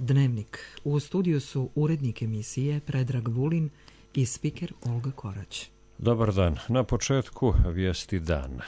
Dnevnik. U studiju su urednik emisije Predrag Vulin i spiker Olga Korać. Dobar dan. Na početku vijesti dana.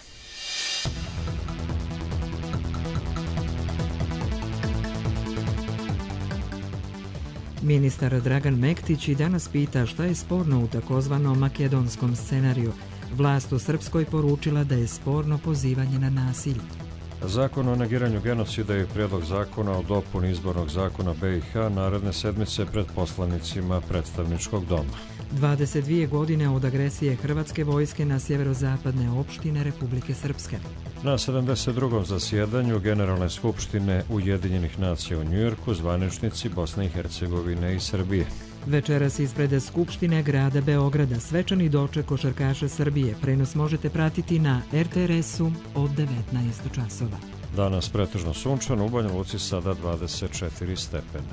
Ministar Dragan Mektić i danas pita šta je sporno u takozvanom makedonskom scenariju. Vlast u Srpskoj poručila da je sporno pozivanje na nasilje. Zakon o negiranju genocida i prijedlog zakona o dopuni izbornog zakona BiH naredne sedmice pred poslanicima predstavničkog doma. 22 godine od agresije hrvatske vojske na sjeverozapadne opštine Republike Srpske. Na 72. zasjedanju Generalne skupštine Ujedinjenih nacija u Njujorku zvaničnici Bosne i Hercegovine i Srbije. Večeras ispred Skupštine grada Beograda svečani doček košarkaša Srbije. Prenos možete pratiti na RTRS-u od 19 časova. Danas pretežno sunčano, u Banja Luci sada 24 stepena.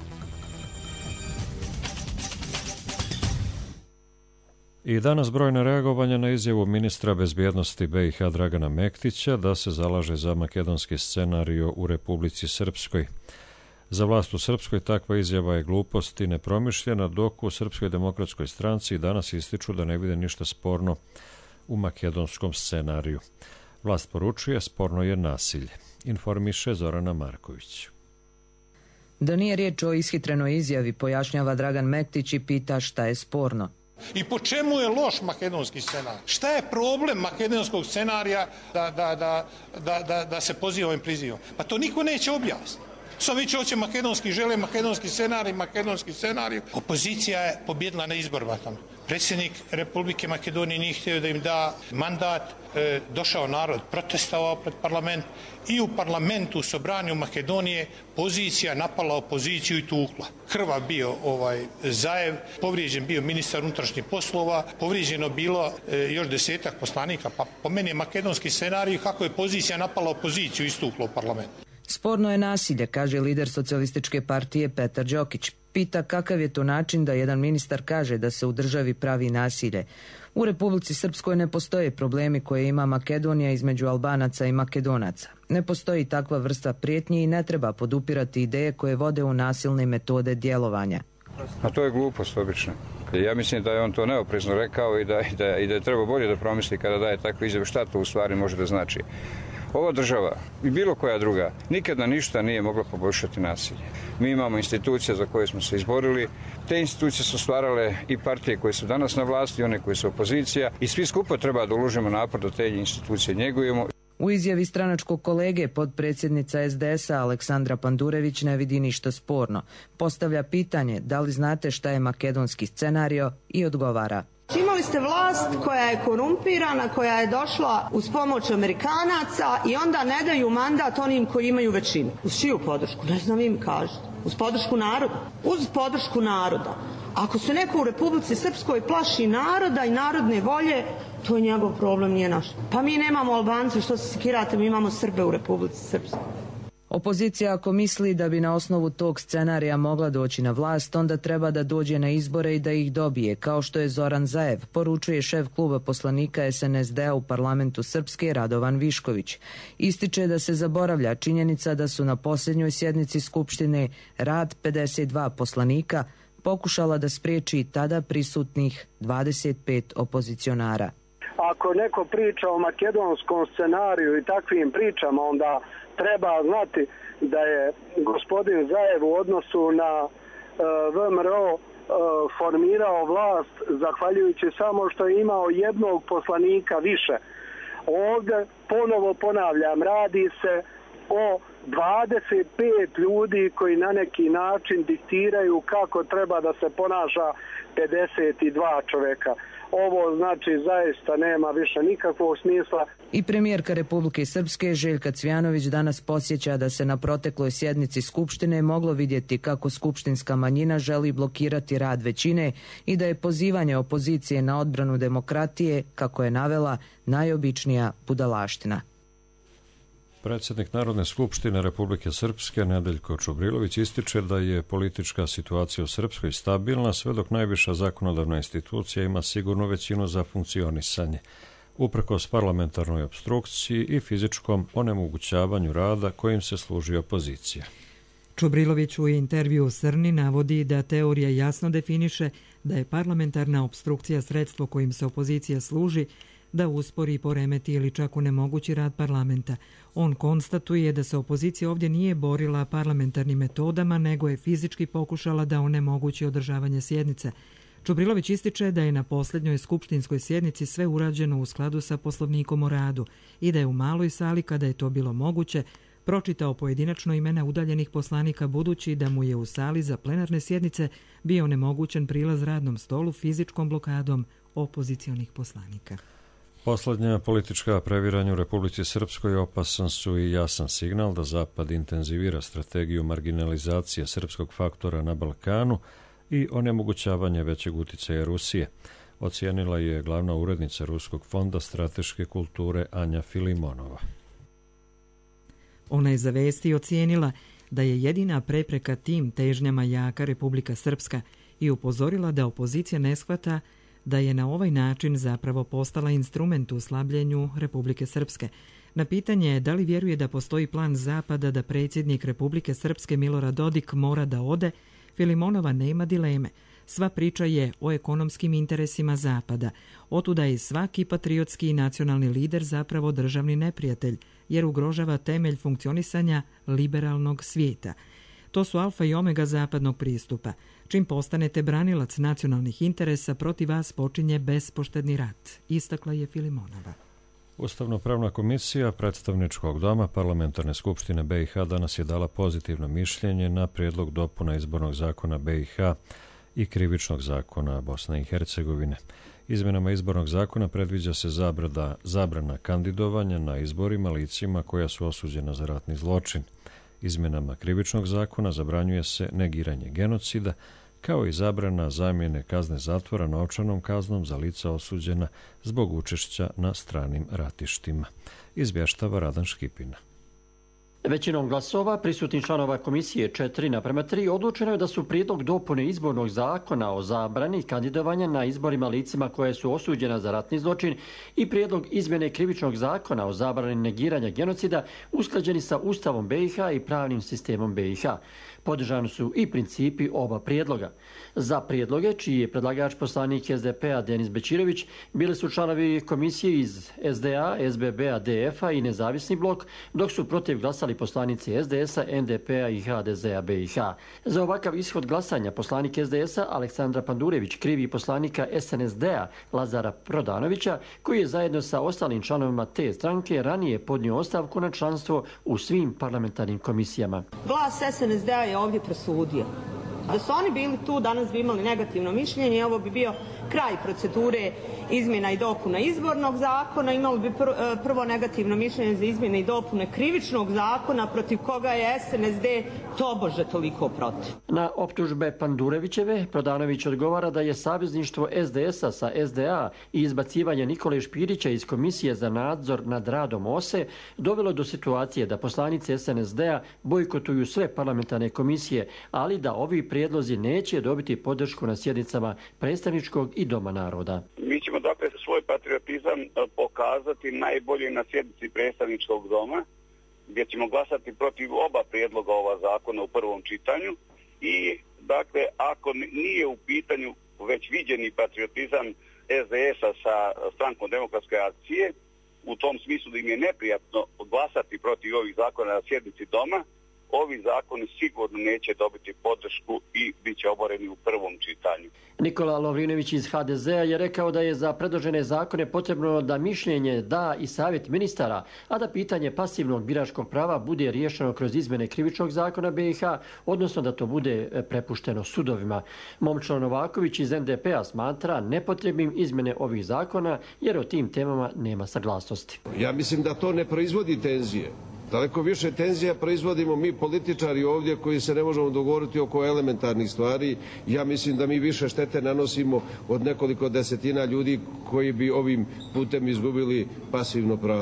I danas brojne reagovanja na izjavu ministra bezbjednosti BiH Dragana Mektića da se zalaže za makedonski scenario u Republici Srpskoj. Za vlast u Srpskoj takva izjava je glupost i nepromišljena, dok u Srpskoj demokratskoj stranci danas ističu da ne vide ništa sporno u makedonskom scenariju. Vlast poručuje, sporno je nasilje. Informiše Zorana Marković. Da nije riječ o ishitrenoj izjavi, pojašnjava Dragan Mektić i pita šta je sporno. I po čemu je loš makedonski scenarij? Šta je problem makedonskog scenarija da se poziva ovim prizivom? Pa to niko neće objasniti. Samo viće hoće žele makedonski scenarij. Opozicija je pobjedila na izborima tamo. Predsjednik Republike Makedonije nije htio da im da mandat, došao narod, protestovao pred parlament i u parlamentu u Sobranju Makedonije pozicija napala opoziciju i tukla. Krvav bio Zaev, povrijeđen bio ministar unutrašnjih poslova, povrijeđeno bilo još 10 poslanika. Pa po meni je makedonski scenarij kako je pozicija napala opoziciju i istukla u parlamentu. Sporno je nasilje, kaže lider socijalističke partije Petar Đokić. Pita kakav je to način da jedan ministar kaže da se u državi pravi nasilje. U Republici Srpskoj ne postoje problemi koje ima Makedonija između Albanaca i Makedonaca. Ne postoji takva vrsta prijetnji i ne treba podupirati ideje koje vode u nasilne metode djelovanja. A to je glupost obično. Ja mislim da je on to neoprezno rekao i da je treba bolje da promisli kada daje takve izjave šta to u stvari može da znači. Ova država i bilo koja druga nikada ništa nije mogla poboljšati nasilje. Mi imamo institucije za koje smo se izborili. Te institucije su stvarale i partije koje su danas na vlasti, one koje su opozicija i svi skupo treba da uložimo napor da te institucije njegujemo. U izjavi stranačkog kolege potpredsjednica SDS-a Aleksandra Pandurević ne vidi ništa sporno. Postavlja pitanje da li znate šta je makedonski scenario i odgovara. Imali ste vlast koja je korumpirana, koja je došla uz pomoć Amerikanaca i onda ne daju mandat onim koji imaju većinu. Uz čiju podršku? Ne znam, vi mi kažete. Uz podršku naroda? Uz podršku naroda. Ako se neko u Republici Srpskoj plaši naroda i narodne volje, to je njegov problem, nije naš. Pa mi nemamo Albance, što se sekirate, mi imamo Srbe u Republici Srpskoj. Opozicija ako misli da bi na osnovu tog scenarija mogla doći na vlast, onda treba da dođe na izbore i da ih dobije, kao što je Zoran Zaev, poručuje šef kluba poslanika SNSD-a u parlamentu Srpske Radovan Višković. Ističe da se zaboravlja činjenica da su na posljednjoj sjednici Skupštine rad 52 poslanika pokušala da spriječi tada prisutnih 25 opozicionara. Ako neko priča o makedonskom scenariju i takvim pričama, onda treba znati da je gospodin Zaev u odnosu na VMRO formirao vlast zahvaljujući samo što je imao jednog poslanika više. Ovdje ponovo ponavljam, radi se o 25 ljudi koji na neki način diktiraju kako treba da se ponaša 52 čoveka. Ovo znači zaista nema više nikakvog smisla. I premijerka Republike Srpske Željka Cvjanović danas podsjeća da se na protekloj sjednici Skupštine moglo vidjeti kako skupštinska manjina želi blokirati rad većine i da je pozivanje opozicije na odbranu demokratije, kako je navela, najobičnija budalaština. Predsjednik Narodne skupštine Republike Srpske Nedeljko Čubrilović ističe da je politička situacija u Srpskoj stabilna sve dok najviša zakonodavna institucija ima sigurnu većinu za funkcionisanje, uprkos parlamentarnoj opstrukciji i fizičkom onemogućavanju rada kojim se služi opozicija. Čubrilović u intervju Srni navodi da teorija jasno definiše da je parlamentarna opstrukcija sredstvo kojim se opozicija služi da uspori, poremeti ili čak onemogući rad parlamenta. On konstatuje da se opozicija ovdje nije borila parlamentarnim metodama, nego je fizički pokušala da onemogući održavanje sjednice. Čubrilović ističe da je na posljednjoj skupštinskoj sjednici sve urađeno u skladu sa Poslovnikom o radu i da je u maloj sali, kada je to bilo moguće, pročitao pojedinačno imena udaljenih poslanika budući da mu je u sali za plenarne sjednice bio onemogućen prilaz radnom stolu fizičkom blokadom opozicionih poslanika. Poslednja politička previranja u Republici Srpskoj opasan su i jasan signal da Zapad intenzivira strategiju marginalizacije srpskog faktora na Balkanu i onemogućavanje većeg uticaja Rusije, ocijenila je glavna urednica Ruskog fonda strateške kulture Anja Filimonova. Ona je za Vesti ocijenila da je jedina prepreka tim težnjama jaka Republika Srpska i upozorila da opozicija ne shvata da je na ovaj način zapravo postala instrument u slabljenju Republike Srpske. Na pitanje da li vjeruje da postoji plan Zapada da predsjednik Republike Srpske Milorad Dodik mora da ode, Filimonova nema dileme. Sva priča je o ekonomskim interesima Zapada. Otuda je svaki patriotski i nacionalni lider zapravo državni neprijatelj, jer ugrožava temelj funkcionisanja liberalnog svijeta. To su alfa i omega zapadnog pristupa. Čim postanete branilac nacionalnih interesa, protiv vas počinje bespoštedni rat, istakla je Filimonova. Ustavno-pravna komisija Predstavničkog doma Parlamentarne skupštine BiH danas je dala pozitivno mišljenje na prijedlog dopuna izbornog zakona BiH i krivičnog zakona Bosne i Hercegovine. Izmjenama izbornog zakona predviđa se zabrana kandidovanja na izborima licima koja su osuđena za ratni zločin. Izmjenama krivičnog zakona zabranjuje se negiranje genocida, kao i zabrana zamjene kazne zatvora novčanom kaznom za lica osuđena zbog učešća na stranim ratištima. Izvještava Radan Škipina. Većinom glasova prisutnih članova komisije 4:3 odlučeno je da su prijedlog dopune izbornog zakona o zabrani kandidovanja na izborima licima koje su osuđena za ratni zločin i prijedlog izmjene krivičnog zakona o zabrani negiranja genocida usklađeni sa Ustavom BiH i pravnim sistemom BiH. Podržani su i principi oba prijedloga. Za prijedloge, čiji je predlagač poslanik SDP-a Denis Bećirović, bili su članovi komisije iz SDA, SBB-a, DF-a i Nezavisni blok, dok su protiv glasali poslanici SDS-a, NDP-a i HDZ-a BiH. Za ovakav ishod glasanja poslanik SDS-a Aleksandra Pandurević krivi poslanika SNSD-a Lazara Prodanovića, koji je zajedno sa ostalim članovima te stranke ranije podnio ostavku na članstvo u svim parlamentarnim komisijama. Glas SNSD-a je ovdje presudio. Da su oni bili tu, danas bi imali negativno mišljenje i ovo bi bio kraj procedure izmjena i dopuna izbornog zakona. Imali bi prvo negativno mišljenje za izmjene i dopune krivičnog zakona protiv koga je SNSD tobože toliko protiv. Na optužbe Pandurevićeve, Prodanović odgovara da je savezništvo SDS-a sa SDA i izbacivanje Nikole Špirića iz Komisije za nadzor nad radom OSE dovelo do situacije da poslanici SNSD-a bojkotuju sve parlamentarne komisije, ali da ovi prijedlozi neće dobiti podršku na sjednicama predstavničkog i Doma naroda. Mi ćemo dakle svoj patriotizam pokazati najbolje na sjednici predstavničkog doma, gdje ćemo glasati protiv oba prijedloga ova zakona u prvom čitanju i dakle ako nije u pitanju već viđeni patriotizam SDS-a sa Strankom demokratske akcije, u tom smislu da im je neprijatno glasati protiv ovih zakona na sjednici doma, ovi zakoni sigurno neće dobiti podršku i bit će oboreni u prvom čitanju. Nikola Lovrinović iz HDZ-a je rekao da je za predložene zakone potrebno da mišljenje da i savjet ministara, a da pitanje pasivnog biračkog prava bude riješeno kroz izmjene krivičnog zakona BiH, odnosno da to bude prepušteno sudovima. Momčilo Novaković iz NDP-a smatra nepotrebnim izmjene ovih zakona jer o tim temama nema saglasnosti. Ja mislim da to ne proizvodi tenzije. Daleko više tenzija proizvodimo mi političari ovdje koji se ne možemo dogovoriti oko elementarnih stvari. Ja mislim da mi više štete nanosimo od nekoliko desetina ljudi koji bi ovim putem izgubili pasivno pravo. U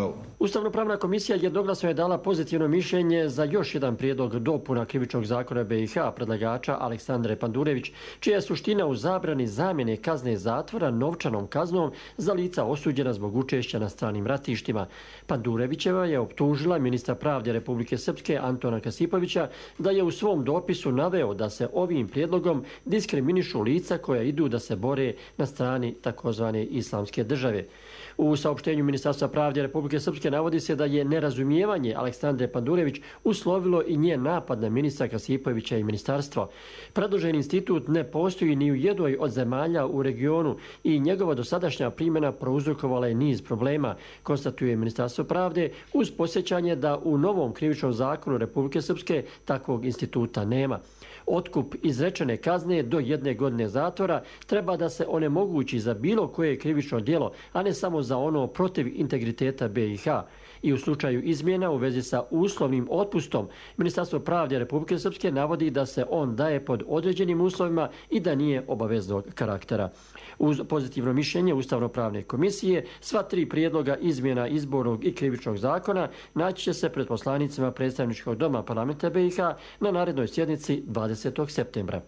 Ustavno-pravna komisija jednoglasno je dala pozitivno mišljenje za još jedan prijedlog dopuna krivičnog zakona BiH predlagača Aleksandre Pandurević, čija je suština u zabrani zamjene kazne zatvora novčanom kaznom za lica osuđena zbog učešća na stranim ratištima. Pandurevićeva je optužila ministra pravde Republike Srpske Antona Kasipovića da je u svom dopisu naveo da se ovim prijedlogom diskriminišu lica koja idu da se bore na strani takozvane islamske države. U saopštenju Ministarstva pravde Republike Srpske navodi se da je nerazumijevanje Aleksandre Pandurević uslovilo i njen napad na ministra Kasipovića i ministarstvo. Predloženi institut ne postoji ni u jednoj od zemalja u regionu i njegova dosadašnja primjena prouzrokovala je niz problema, konstatuje Ministarstvo pravde uz podsjećanje da u novom krivičnom zakonu Republike Srpske takvog instituta nema. Otkup izrečene kazne do 1 godine zatvora treba da se onemogući za bilo koje krivično djelo, a ne samo za ono protiv integriteta BiH. I u slučaju izmjena u vezi sa uslovnim otpustom, Ministarstvo pravde Republike Srpske navodi da se on daje pod određenim uslovima i da nije obaveznog karaktera. Uz pozitivno mišljenje Ustavno-pravne komisije, sva 3 prijedloga izmjena izbornog i krivičnog zakona naći će se pred poslanicima predstavničkog doma parlamenta BiH na narednoj sjednici 20. septembra.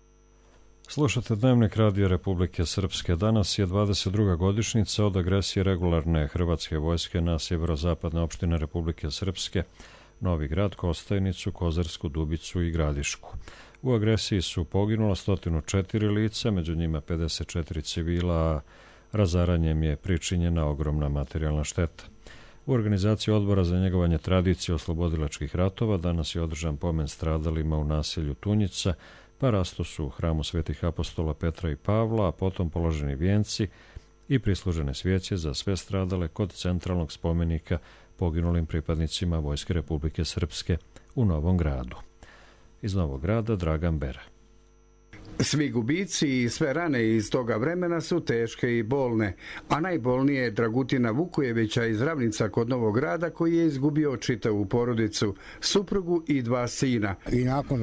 Slušate Dnevnik Radija Republike Srpske. Danas je 22. godišnjica od agresije regularne hrvatske vojske na sjeverozapadne opštine Republike Srpske, Novi Grad, Kostajnicu, Kozarsku, Dubicu i Gradišku. U agresiji su poginula 104 lica, među njima 54 civila, a razaranjem je pričinjena ogromna materijalna šteta. U organizaciji Odbora za njegovanje tradicije oslobodilačkih ratova danas je održan pomen stradalima u naselju Tunjica, pa rasto su u hramu svetih apostola Petra i Pavla, a potom položeni vijenci i prislužene svijeće za sve stradale kod centralnog spomenika poginulim pripadnicima Vojske Republike Srpske u Novom Gradu. Iz Novog Grada Dragan Bera. Svi gubici i sve rane iz toga vremena su teške i bolne, a najbolnije je Dragutina Vukojevića iz Ravnica kod Novog Grada, koji je izgubio čitavu porodicu, suprugu i 2 sina. I nakon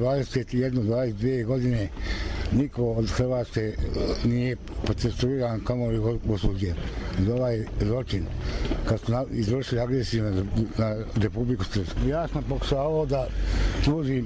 21-22 godine niko od Hrvatske nije procesuiran kamoli osuđen za ovaj zločin kad su izvršili agresiju na Republiku Srpsku. Ja sam pokušavao da tužim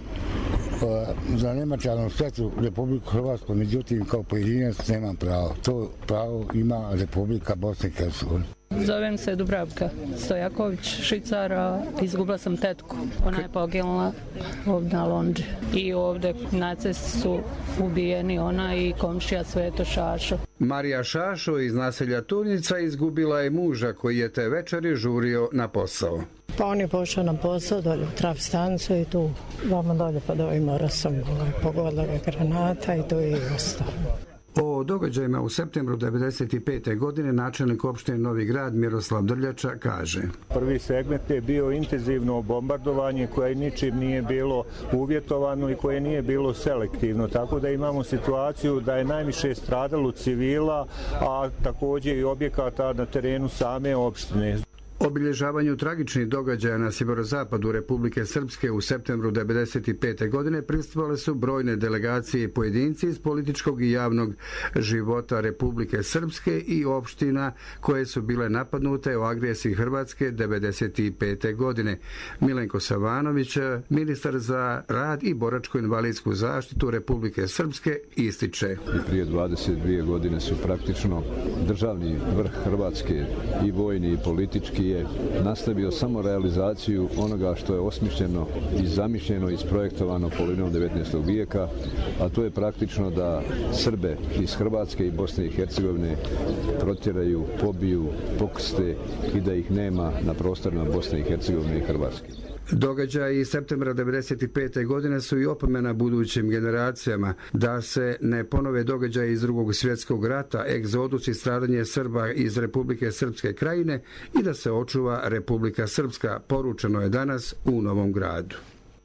za nematerijalnu štetu Republiku Hrvatsku, međutim kao pojedinac nemam pravo. To pravo ima Republika Bosne i Hercegovine. Zovem se Dubravka Stojaković, Švicara, izgubila sam tetku. Ona je poginula ovdje na Lonđi. I ovdje na cesti su ubijeni ona i komšija Sveto Šašo. Marija Šašo iz naselja Tunjica izgubila je muža koji je te večeri žurio na posao. Pa on je pošao na posao dolje u trafstancu i tu vama dolje pa do mora sam pogodila ga granata i tu je i ostao. O događajima u septembru 1995. godine načelnik opštine Novi Grad Miroslav Drljača kaže: Prvi segment je bio intenzivno bombardovanje koje ničim nije bilo uvjetovano i koje nije bilo selektivno, tako da imamo situaciju da je najviše stradalo civila, a također i objekata na terenu same opštine. Obilježavanju tragičnih događaja na sjeverozapadu Republike Srpske u septembru 1995. godine prisustvovale su brojne delegacije i pojedinci iz političkog i javnog života Republike Srpske i opština koje su bile napadnute u agresiji Hrvatske 1995. godine. Milenko Savanović, ministar za rad i boračko-invalidsku zaštitu Republike Srpske, ističe: Prije 22 godine su praktično državni vrh Hrvatske i vojni i politički je nastavio samo realizaciju onoga što je osmišljeno i zamišljeno i isprojektovano polovinom 19. vijeka, a to je praktično da Srbe iz Hrvatske i Bosne i Hercegovine protjeraju, pobiju, pokrste i da ih nema na prostorima Bosne i Hercegovine i Hrvatske. Događaji iz septembra 1995. godine su i opomena budućim generacijama da se ne ponove događaji iz Drugog svjetskog rata, egzodus i stradanje Srba iz Republike Srpske krajine i da se očuva Republika Srpska, poručeno je danas u Novom Gradu.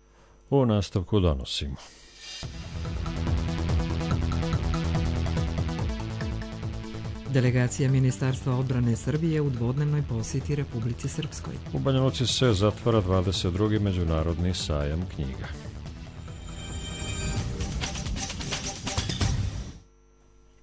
U nastavku donosimo. Delegacija Ministarstva odbrane Srbije u dvodnevnoj posjeti Republici Srpskoj. U Banja Luci se zatvara 22. međunarodni sajam knjiga.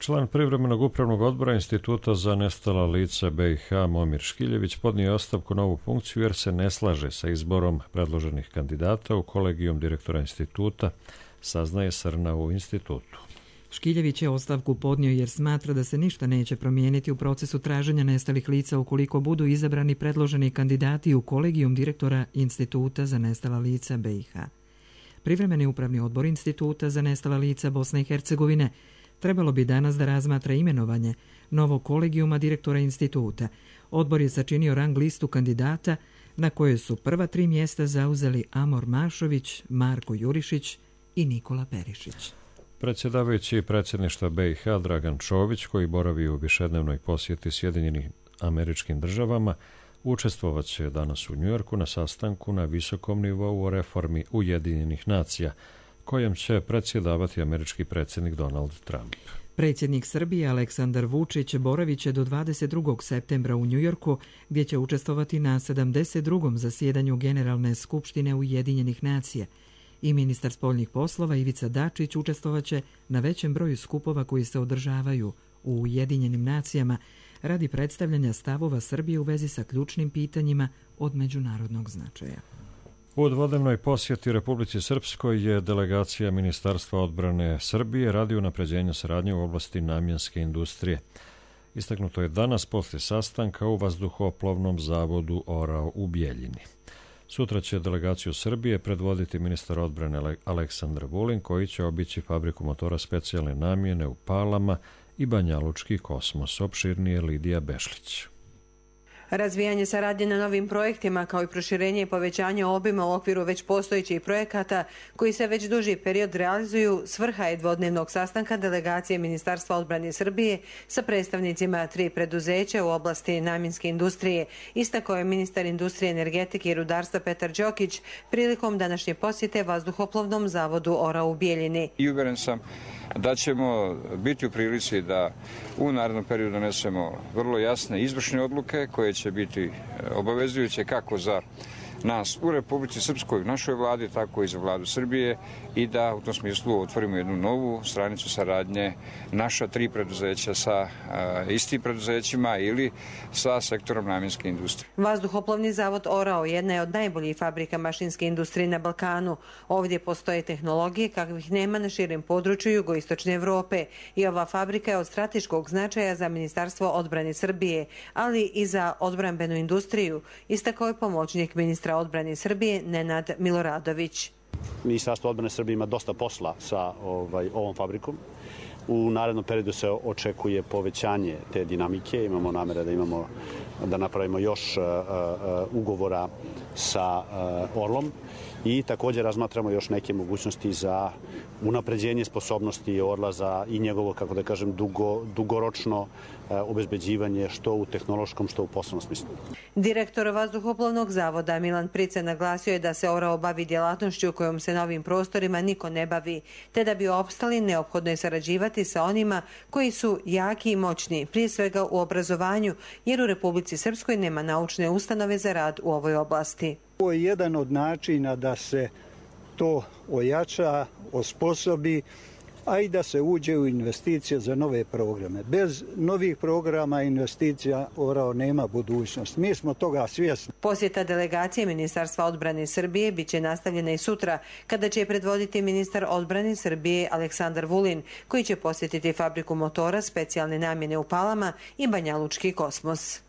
Član privremenog upravnog odbora Instituta za nestala lica BiH Momir Škiljević podnio je ostavku na ovu funkciju jer se ne slaže sa izborom predloženih kandidata u kolegijum direktora instituta, saznaje Srna u institutu. Škiljević je ostavku podnio jer smatra da se ništa neće promijeniti u procesu traženja nestalih lica ukoliko budu izabrani predloženi kandidati u kolegijum direktora Instituta za nestala lica BiH. Privremeni upravni odbor Instituta za nestala lica Bosne i Hercegovine trebalo bi danas da razmatra imenovanje novog kolegijuma direktora instituta. Odbor je sačinio rang listu kandidata na kojoj su prva 3 mjesta zauzeli Amor Mašović, Marko Jurišić i Nikola Perišić. Predsjedavajući predsjedništva BiH Dragan Čović, koji boravi u višednevnoj posjeti Sjedinjenim Američkim Državama, učestvovaće danas u Njujorku na sastanku na visokom nivou o reformi Ujedinjenih nacija, kojem će predsjedavati američki predsjednik Donald Trump. Predsjednik Srbije Aleksandar Vučić boravit će do 22. septembra u Njujorku, gdje će učestvovati na 72. zasjedanju Generalne skupštine Ujedinjenih nacija. I ministar spoljnih poslova Ivica Dačić učestvovaće na većem broju skupova koji se održavaju u Ujedinjenim nacijama radi predstavljanja stavova Srbije u vezi sa ključnim pitanjima od međunarodnog značaja. U dvodnevnoj posjeti Republici Srpskoj je delegacija Ministarstva odbrane Srbije radi unapređenja saradnje u oblasti namjenske industrije. Istaknuto je danas poslije sastanka u vazduhoplovnom zavodu Orao u Bijeljini. Sutra će delegaciju Srbije predvoditi ministar odbrane Aleksandar Vulin, koji će obići fabriku motora specijalne namjene u Palama i Banjalučki kosmos. Opširnije Lidija Bešlić. Razvijanje saradnje na novim projektima kao i proširenje i povećanje obima u okviru već postojećih projekata koji se već duži period realizuju svrha je dvodnevnog sastanka delegacije Ministarstva odbrane Srbije sa predstavnicima 3 preduzeća u oblasti namjenske industrije, istakao je ministar industrije, energetike i rudarstva Petar Đokić prilikom današnje posjete vazduhoplovnom zavodu Orao u Bijeljini. I uveren sam da ćemo biti u prilici da u narednom periodu donesemo vrlo jasne izvršne odluke koje će biti obavezujuće kako za nas u Republici Srpskoj, našoj vladi, tako i za vladu Srbije i da u tom smislu otvorimo jednu novu stranicu saradnje naša 3 preduzeća sa istim preduzećima ili sa sektorom namjenske industrije. Vazduhoplovni zavod Orao jedna je od najboljih fabrika mašinske industrije na Balkanu. Ovdje postoje tehnologije kakvih nema na širem području jugoistočne Evrope i ova fabrika je od strateškog značaja za Ministarstvo odbrane Srbije, ali i za odbrambenu industriju, istakao je pomoćnik ministra odbrane Srbije Nenad Miloradović. Ministarstvo odbrane Srbije ima dosta posla sa ovom fabrikom. U narednom periodu se očekuje povećanje te dinamike. Imamo namere da napravimo još ugovora sa Orlom i također razmatramo još neke mogućnosti za unapređenje sposobnosti Orla i njegovo, kako da kažem, dugoročno obezbeđivanje što u tehnološkom, što u poslovnom smislu. Direktor vazduhoplovnog zavoda Milan Price naglasio je da se Orao bavi djelatnošću kojom se na ovim prostorima niko ne bavi, te da bi opstali neophodno je sarađivati sa onima koji su jaki i moćni, prije svega u obrazovanju, jer u Republici Srpskoj nema naučne ustanove za rad u ovoj oblasti. Ovo je jedan od načina da se to ojača, osposobi, a i da se uđe u investicije za nove programe. Bez novih programa investicija Orao nema budućnost. Mi smo toga svjesni. Posjeta delegacije Ministarstva odbrane Srbije biće nastavljena i sutra, kada će je predvoditi ministar odbrane Srbije Aleksandar Vulin, koji će posjetiti fabriku motora specijalne namjene u Palama i Banjalučki kosmos.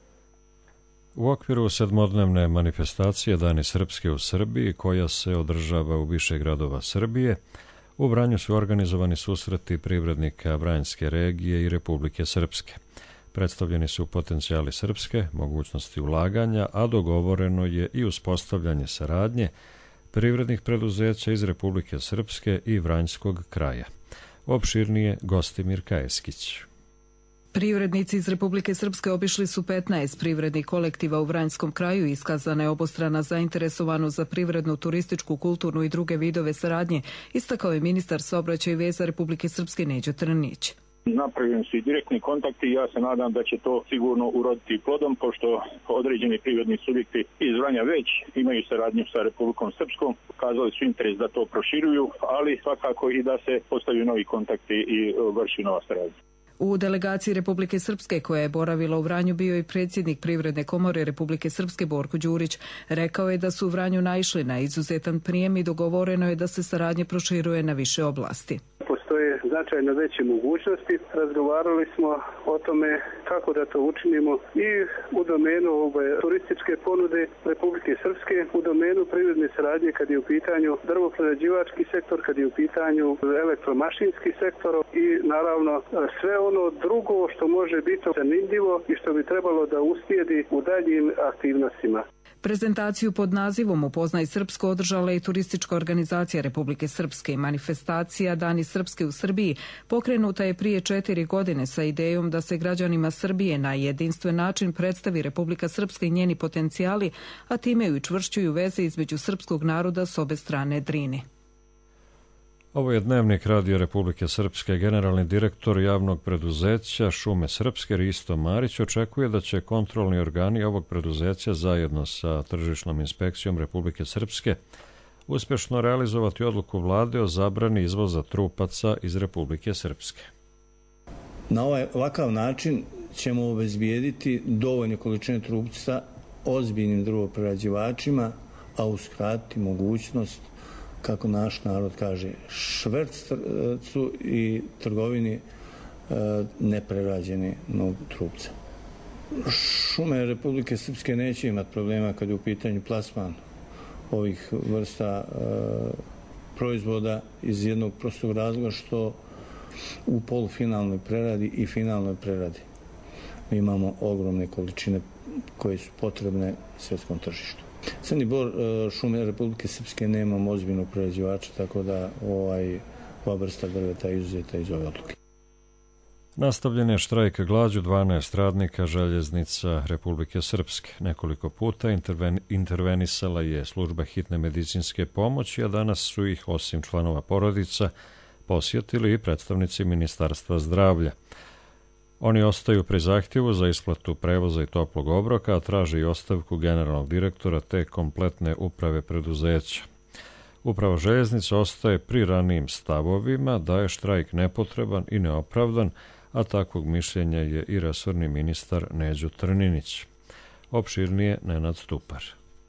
U okviru 7-dnevne manifestacije Dani Srpske u Srbiji, koja se održava u više gradova Srbije, u Vranju su organizovani susreti privrednika Vranjske regije i Republike Srpske. Predstavljeni su potencijali Srpske, mogućnosti ulaganja, a dogovoreno je i uspostavljanje saradnje privrednih preduzeća iz Republike Srpske i Vranjskog kraja. Opširnije Gostimir Kajeskić. Privrednici iz Republike Srpske obišli su 15 privrednih kolektiva u Vranjskom kraju i iskazana je obostrana zainteresovanost za privrednu, turističku, kulturnu i druge vidove saradnje, istakao je ministar saobraćaja i veza Republike Srpske Neđo Trnić. Napravljeni su i direktni kontakti i ja se nadam da će to sigurno uroditi plodom, pošto određeni privredni subjekti iz Vranja već imaju saradnju sa Republikom Srpskom, pokazali su interes da to proširuju, ali svakako i da se postavljaju novi kontakti i vrši nova saradnja. U delegaciji Republike Srpske koja je boravila u Vranju bio i predsjednik Privredne komore Republike Srpske Borko Đurić. Rekao je da su u Vranju naišli na izuzetan prijem i dogovoreno je da se saradnje proširuje na više oblasti. Postoje značajno veće mogućnosti. Razgovarali smo o tome kako da to učinimo i u domenu turističke ponude Republike Srpske, u domenu privredne saradnje kad je u pitanju drvoprerađivački sektor, kad je u pitanju elektromašinski sektor i naravno sve ono drugo što može biti zanimljivo i što bi trebalo da uslijedi u daljim aktivnostima. Prezentaciju pod nazivom Upoznaj srpsko održala i turistička organizacija Republike Srpske. Manifestacija Dani Srpske u Srbiji pokrenuta je prije 4 godine sa idejom da se građanima Srbije na jedinstven način predstavi Republika Srpska i njeni potencijali, a time i učvršćuju veze između srpskog naroda s obe strane Drine. Ovo je Dnevnik Radio Republike Srpske. Generalni direktor javnog preduzeća Šume Srpske Risto Marić očekuje da će kontrolni organi ovog preduzeća zajedno sa tržišnom inspekcijom Republike Srpske uspješno realizovati odluku vlade o zabrani izvoza trupaca iz Republike Srpske. Na ovakav način ćemo obezbijediti dovoljne količine trupca ozbiljnim drvoprerađivačima, a uskratiti mogućnost, kako naš narod kaže, švercu i trgovini neprerađenog trupca. Šume Republike Srpske neće imati problema kad je u pitanju plasman ovih vrsta proizvoda iz jednog prostog razloga što u polufinalnoj preradi i finalnoj preradi mi imamo ogromne količine koje su potrebne svjetskom tržištu. Crni Bor, Šume Republike Srpske nemamo ozbiljnog prerađivača, tako da ova vrsta drveta je izuzeta iz ove odluke. Nastavljen je štrajk glađu 12 radnika željeznica Republike Srpske. Nekoliko puta intervenisala je služba hitne medicinske pomoći, a danas su ih, osim članova porodica, posjetili i predstavnici Ministarstva zdravlja. Oni ostaju pri zahtjevu za isplatu prevoza i toplog obroka, a traže i ostavku generalnog direktora te kompletne uprave preduzeća. Uprava željeznica ostaje pri ranijim stavovima da je štrajk nepotreban i neopravdan, a takvog mišljenja je i resorni ministar Neđo Trninić. Opširnije Nenad Stupar.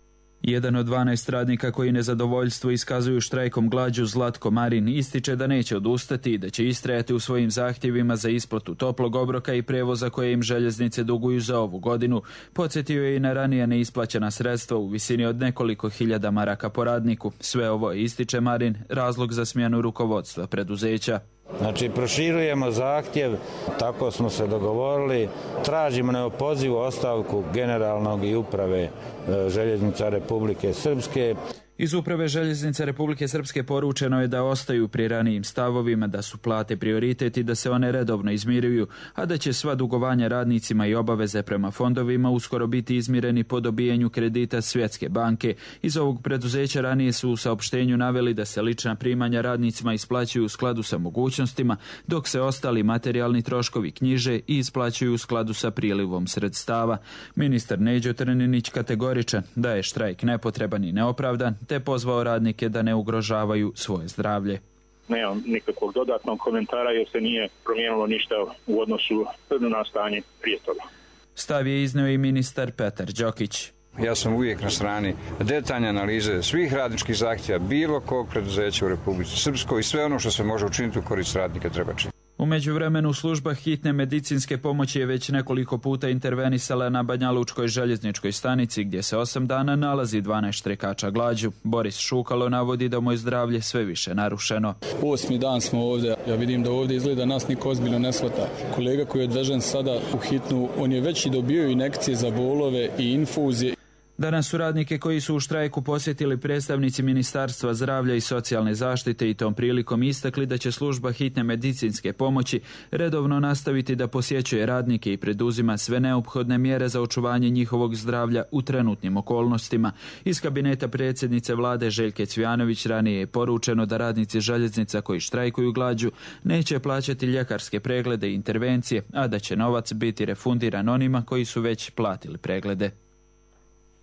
Jedan od 12 radnika koji nezadovoljstvo iskazuju štrajkom glađu, Zlatko Marin, ističe da neće odustati i da će istrajati u svojim zahtjevima za isplatu toplog obroka i prevoza koje im željeznice duguju za ovu godinu. Podsjetio je i na ranije neisplaćena sredstva u visini od nekoliko hiljada maraka po radniku. Sve ovo, ističe Marin, razlog za smjenu rukovodstva preduzeća. Znači, proširujemo zahtjev, tako smo se dogovorili, tražimo neopozivu ostavku generalnog i uprave željeznica Republike Srpske. Iz uprave željeznice Republike Srpske poručeno je da ostaju pri ranijim stavovima, da su plate prioritet i da se one redovno izmiruju, a da će sva dugovanja radnicima i obaveze prema fondovima uskoro biti izmireni po dobijanju kredita Svjetske banke. Iz ovog preduzeća ranije su u saopštenju naveli da se lična primanja radnicima isplaćuju u skladu sa mogućnostima, dok se ostali materijalni troškovi knjiže i isplaćuju u skladu sa prilivom sredstava. Ministar Neđo Trninić kategoričan da je štrajk nepotreban i neopravdan, te pozvao radnike da ne ugrožavaju svoje zdravlje. Nemam nikakvog dodatnog komentara jer se nije promijenilo ništa u odnosu na stanje prije toga. Stav je iznio i ministar Petar Đokić. Ja sam uvijek na strani detaljne analize svih radničkih zahtjeva bilo kog preduzeća u Republici Srpskoj i sve ono što se može učiniti u korist radnika treba činiti. U međuvremenu služba hitne medicinske pomoći je već nekoliko puta intervenisala na Banjalučkoj željezničkoj stanici gdje se 8 dana nalazi 12 štrajkača glađu. Boris Šukalo navodi da mu je zdravlje sve više narušeno. 8. dan smo ovdje. Ja vidim da ovdje izgleda nas niko ozbiljno ne shvata. Kolega koji je odvežen sada u hitnu, on je već i dobio injekcije za bolove i infuzije. Danas su radnike koji su u štrajku posjetili predstavnici Ministarstva zdravlja i socijalne zaštite i tom prilikom istakli da će služba hitne medicinske pomoći redovno nastaviti da posjećuje radnike i preduzima sve neophodne mjere za očuvanje njihovog zdravlja u trenutnim okolnostima. Iz kabineta predsjednice vlade Željke Cvijanović ranije je poručeno da radnici željeznica koji štrajkuju glađu neće plaćati ljekarske preglede i intervencije, a da će novac biti refundiran onima koji su već platili preglede.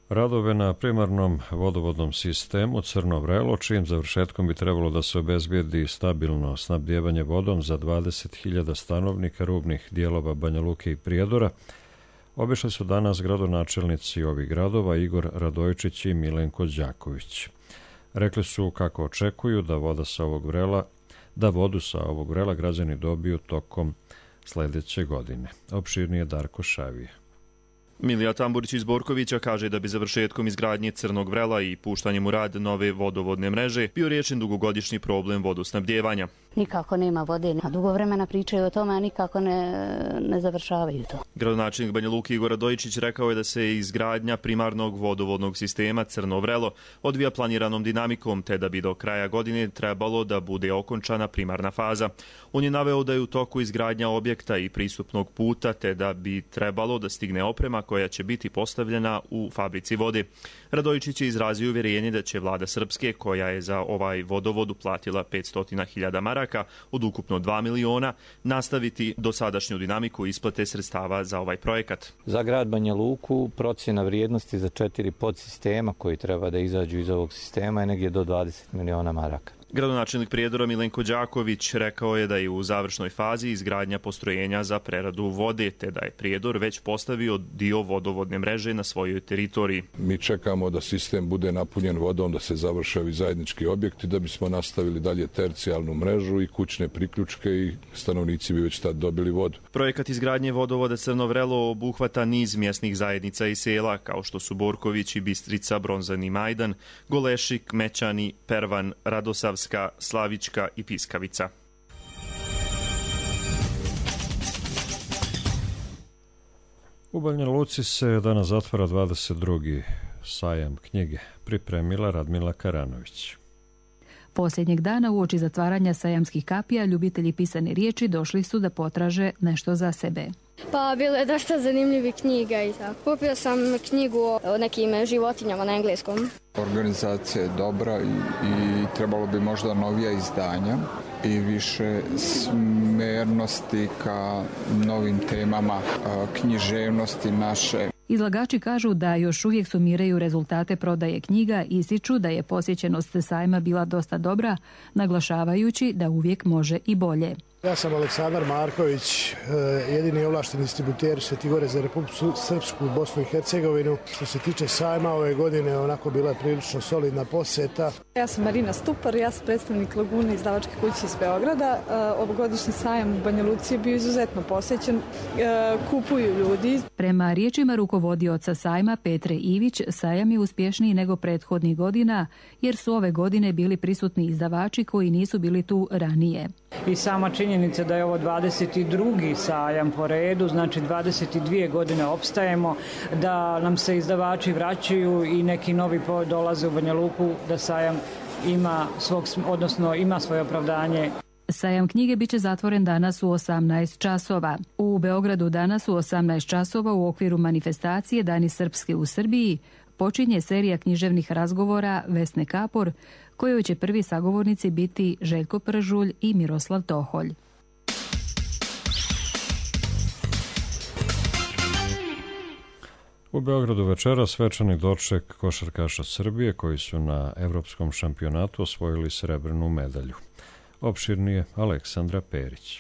Radove na primarnom vodovodnom sistemu Crno Vrelo, čijim završetkom bi trebalo da se obezbijedi stabilno snabdijevanje vodom za 20.000 stanovnika rubnih dijelova Banja Luke i Prijedora, obišli su danas gradonačelnici ovih gradova Igor Radojičić i Milenko Đaković. Rekli su kako očekuju da vodu sa ovog vrela građani dobiju tokom sljedeće godine. Opširnije Darko Šavije. Milija Tamburić iz Borkovića kaže da bi završetkom izgradnje Crnog Vrela i puštanjem u rad nove vodovodne mreže bio riješen dugogodišnji problem vodosnabdijevanja. Nikako nema vode, a dugo vremena pričaju o tome, a nikako ne završavaju to. Gradonačelnik Banja Luke Igor Radojičić rekao je da se izgradnja primarnog vodovodnog sistema Crno Vrelo odvija planiranom dinamikom, te da bi do kraja godine trebalo da bude okončana primarna faza. On je naveo da je u toku izgradnja objekta i pristupnog puta, te da bi trebalo da stigne oprema koja će biti postavljena u fabrici vode. Radojičić je izrazio uvjerenje da će vlada Srpske, koja je za ovaj vodovod uplatila 500.000 maraka od ukupno 2 miliona, nastaviti dosadašnju dinamiku isplate sredstava za ovaj projekat. Za grad Banja Luku procjena vrijednosti za 4 podsistema koji treba da izađu iz ovog sistema je negdje do 20 miliona maraka. Gradonačelnik Prijedora Milenko Đaković rekao je da je u završnoj fazi izgradnja postrojenja za preradu vode, te da je Prijedor već postavio dio vodovodne mreže na svojoj teritoriji. Mi čekamo da sistem bude napunjen vodom, da se završe ovi zajednički objekti, da bismo nastavili dalje tercijalnu mrežu i kućne priključke i stanovnici bi već tad dobili vodu. Projekat izgradnje vodovoda Crno Vrelo obuhvata niz mjesnih zajednica i sela, kao što su Borković i Bistrica, Bronzani Majdan, Golešik, Mećani, Pervan, Radosavska, Slavička i Piskavica. U Banja Luci se danas zatvara 22. sajam knjige, pripremila Radmila Karanović. Posljednjeg dana uoči zatvaranja sajamskih kapija ljubitelji pisane riječi došli su da potraže nešto za sebe. Pa bilo je dosta zanimljivih knjiga i tako. Kupio sam knjigu o nekim životinjama na engleskom. Organizacija je dobra i trebalo bi možda novija izdanja i više smernosti ka novim temama književnosti naše. Izlagači kažu da još uvijek sumiraju rezultate prodaje knjiga i ističu da je posjećenost sajma bila dosta dobra, naglašavajući da uvijek može i bolje. Ja sam Aleksandar Marković, jedini ovlašteni distributer Sveti Gore za Republiku Srpsku, Bosnu i Hercegovinu. Što se tiče sajma ove godine, onako bila je prilično solidna posjeta. Ja sam Marina Stupar, ja sam predstavnik Lagune izdavačke kuće iz Beograda. Ovogodišnji sajam u Banja Luci je bio izuzetno posjećen, kupuju ljudi. Prema riječima rukovodioca sajma Petre Ivić, sajam je uspješniji nego prethodnih godina, jer su ove godine bili prisutni izdavači koji nisu bili tu ranije. I sama činjenica da je ovo 22. sajam po redu, znači 22 godine opstajemo, da nam se izdavači vraćaju i neki novi dolaze u Banja Luku, da sajam ima svoje opravdanje. Sajam knjige biće zatvoren danas u 18 časova. U Beogradu danas u 18 časova u okviru manifestacije Dani Srpske u Srbiji počinje serija književnih razgovora Vesne Kapor, kojoj će prvi sagovornici biti Željko Pržulj i Miroslav Toholj. U Beogradu večera svečani doček košarkaša Srbije koji su na Evropskom šampionatu osvojili srebrnu medalju. Opširnije Aleksandra Perić.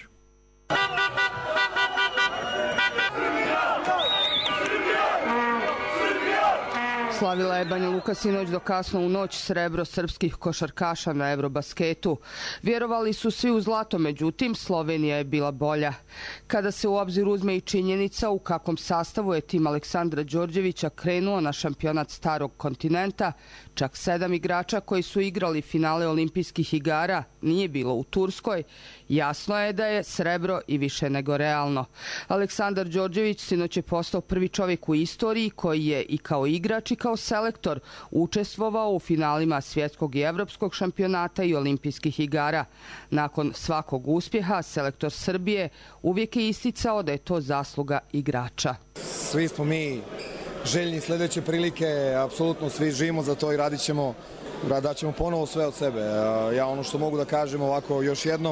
Slavila je Banja Luka sinoć do kasno u noć srebro srpskih košarkaša na Eurobasketu. Vjerovali su svi u zlato, međutim Slovenija je bila bolja. Kada se u obzir uzme i činjenica u kakvom sastavu je tim Aleksandra Đorđevića krenuo na šampionat starog kontinenta, čak 7 igrača koji su igrali finale olimpijskih igara nije bilo u Turskoj, jasno je da je srebro i više nego realno. Aleksandar Đorđević sinoć je postao prvi čovjek u istoriji koji je i kao igrač i kao selektor učestvovao u finalima svjetskog i evropskog šampionata i olimpijskih igara. Nakon svakog uspjeha selektor Srbije uvijek je isticao da je to zasluga igrača. Svi smo mi željni sljedeće prilike, apsolutno svi živimo za to i daćemo ponovo sve od sebe. Ja ono što mogu da kažem ovako još jednom,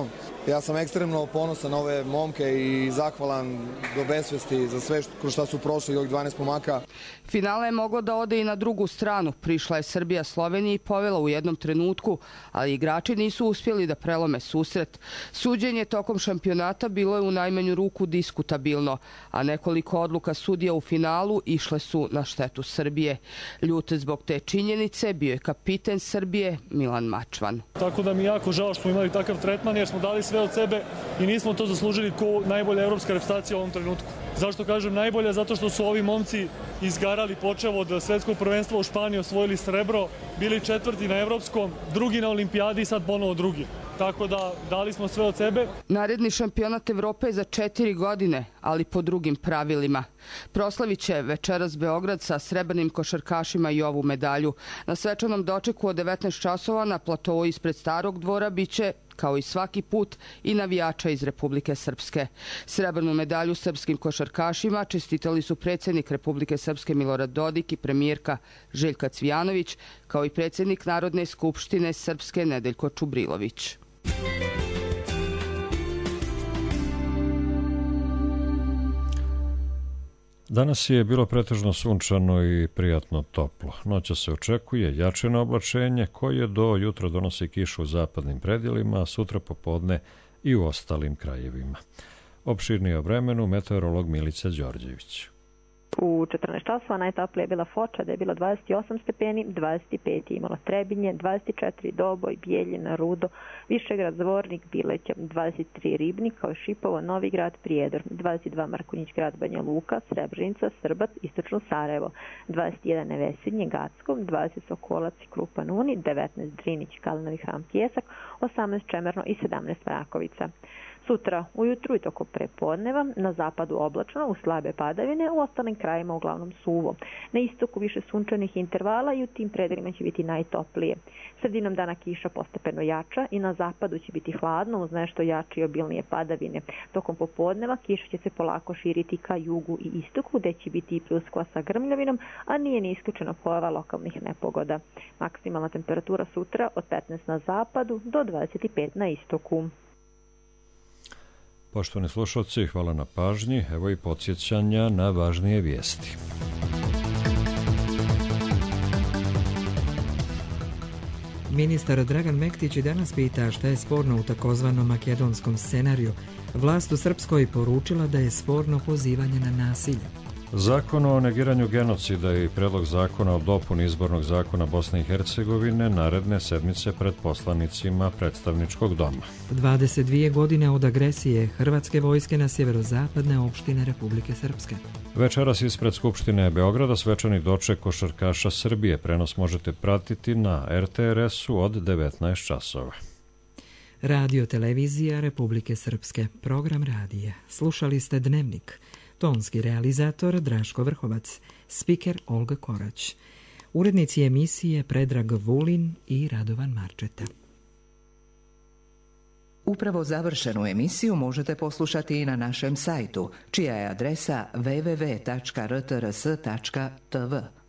Ja sam ekstremno ponosan na ove momke i zahvalan do besvesti za sve kroz šta su prošli ovih 12 momaka. Finale je moglo da ode i na drugu stranu. Prišla je Srbija Sloveniji i povela u jednom trenutku, ali igrači nisu uspjeli da prelome susret. Suđenje tokom šampionata bilo je u najmanju ruku diskutabilno, a nekoliko odluka sudija u finalu išle su na štetu Srbije. Ljut zbog te činjenice bio je kapiten Srbije Milan Mačvan. Tako da mi je jako žao što smo imali takav tretman jer smo dali sve od sebe i nismo to zaslužili kao najbolja evropska reprezentacija u ovom trenutku. Zašto kažem najbolja? Zato što su ovi momci izgarali počev od svetskog prvenstva u Španiji, osvojili srebro, bili 4. na evropskom, 2. na olimpijadi i sad ponovo 2. Tako da dali smo sve od sebe. Naredni šampionat Evrope je za 4 godine, ali po drugim pravilima. Proslavit će večeras Beograd sa srebrnim košarkašima i ovu medalju. Na svečanom dočeku od 19 časova na platovu ispred Starog dvora biće, kao i svaki put, i navijača iz Republike Srpske. Srebrnu medalju srpskim košarkašima čestitali su predsjednik Republike Srpske Milorad Dodik i premijerka Željka Cvijanović, kao i predsjednik Narodne skupštine Srpske Nedeljko Čubrilović. Danas je bilo pretežno sunčano i prijatno toplo. Noća se očekuje jačino oblačenje koje do jutra donosi kišu u zapadnim predjelima, a sutra popodne i u ostalim krajevima. Opširnije o vremenu meteorolog Milica Đorđević. U 14 časova najtoplije je bila Foča, da je bilo 28 stepeni, 25 je imalo Trebinje, 24 Doboj, Bijeljina, Rudo, Višegrad, Zvornik, Bileća, 23 Ribnik, kao i Šipovo, Novigrad, Prijedor, 22 Markunjić grad, Banja Luka, Srebrenica, Srbac, Istočno Sarajevo, 21 Nevesinje, Gacko, 20 Sokolac i Krupan Uni, 19 Drinić, Kalinovi Hram, Pjesak, 18 Čemerno i 17 Vrakovica. Sutra ujutru i toko prepodneva na zapadu oblačno u slabe padavine, u ostalim krajima uglavnom suvo. Na istoku više sunčanih intervala i u tim predelima će biti najtoplije. Sredinom dana kiša postepeno jača i na zapadu će biti hladno uz nešto jače i obilnije padavine. Tokom popodneva kiša će se polako širiti ka jugu i istoku gde će biti i pljuskova sa grmljavinom, a nije ni isključena pojava lokalnih nepogoda. Maksimalna temperatura sutra od 15 na zapadu do 25 na istoku. Poštovani slušalci, hvala na pažnji. Evo i podsjećanja na važnije vijesti. Ministar Dragan Mektić i danas pita šta je sporno u takozvanom makedonskom scenariju. Vlast u Srpskoj poručila da je sporno pozivanje na nasilje. Zakon o negiranju genocida i predlog zakona o dopuni izbornog zakona Bosne i Hercegovine naredne sedmice pred poslanicima predstavničkog doma. 22 godine od agresije Hrvatske vojske na sjeverozapadne opštine Republike Srpske. Večeras ispred Skupštine Beograda svečani doček košarkaša Srbije. Prenos možete pratiti na RTRS-u od 19 časova. Radio televizija Republike Srpske. Program radija. Slušali ste Dnevnik. Tonski realizator Draško Vrhovac, spiker Olga Korać. Urednici emisije Predrag Vulin i Radovan Marčeta. Upravo završenu emisiju možete poslušati i na našem sajtu, čija je adresa www.rtrs.tv.